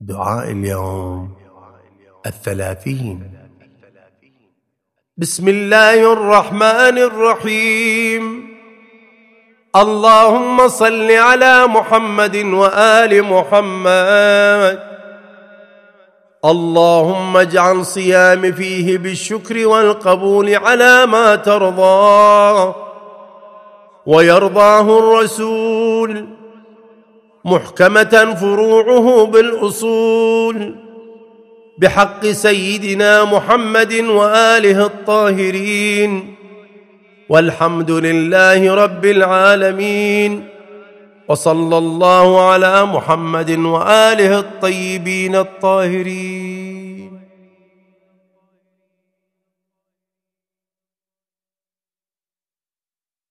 دعاء اليوم 30. بسم الله الرحمن الرحيم. اللهم صل على محمد وآل محمد. اللهم اجعل صيامي فيه بالشكر والقبول على ما ترضى ويرضاه الرسول، محكمة فروعه بالأصول، بحق سيدنا محمد وآله الطاهرين، والحمد لله رب العالمين، وصلى الله على محمد وآله الطيبين الطاهرين.